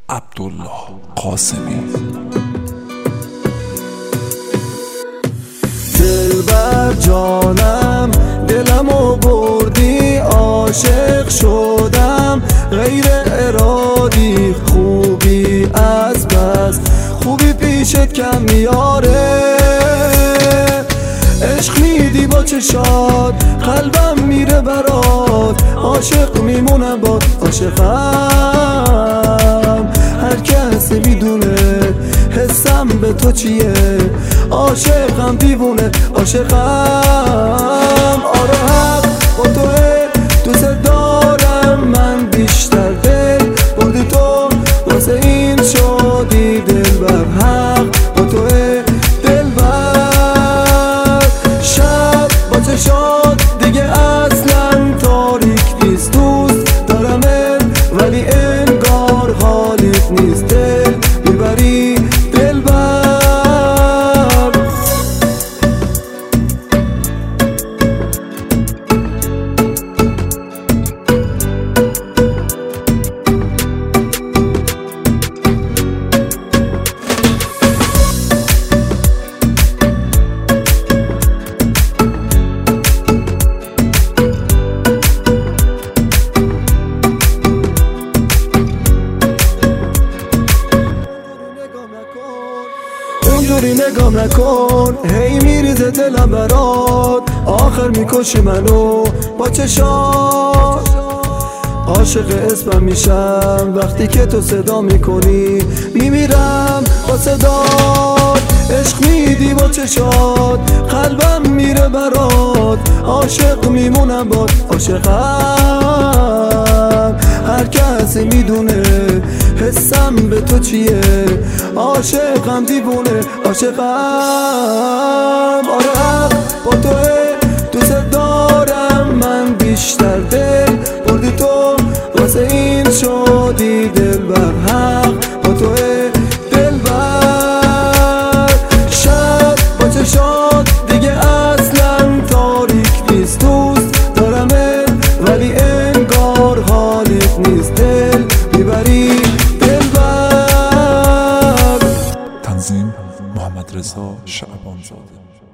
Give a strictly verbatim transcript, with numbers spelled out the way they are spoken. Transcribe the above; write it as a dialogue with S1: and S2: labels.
S1: عبدالله قاسمی.
S2: دلبر جانم دلمو بردی، عاشق شدم غیر ارادی. خوبی از بس خوبی پیشت کم میاره، عشق میدی با چشات قلبم میره برات. عاشق میمونم با عاشقم، هر کسی میدونه حسم به تو چیه. عاشقم دیوونه عاشقم، آره حق با توه، دوست دارم من بیشتر. دل بردی تو واسه این شدی دلبر، حق با توه دلبر. شب با چشات دیگه اصلا تاریک نیست، دوست دارمت ولی انگار حالیت نیست. دل میبری دلبر. اونجوری نگام نکن، هی میریزه دلم برات. آخر میکشی منو با چشات، عاشق اسمم میشم وقتی که تو صدا میکنی. میمیرم با صدات، عشق میدی با چشات قلبم میره برات. عاشق میمونم با عاشقم، هر کسی میدونه حسم به تو چیه. عاشقم دیوونه عاشقم، آره حق با توه، دوست دارم من بیشتر. دل بردی تو واسه این شدی دلبر، حق با توه دلبر. شب با چشات دیگه اصلا تاریک نیست، دوست دارمت ولی انگار حالیت نیست. دل میبری دلبر.
S1: تنظیم محمد رضا شعبان زاده.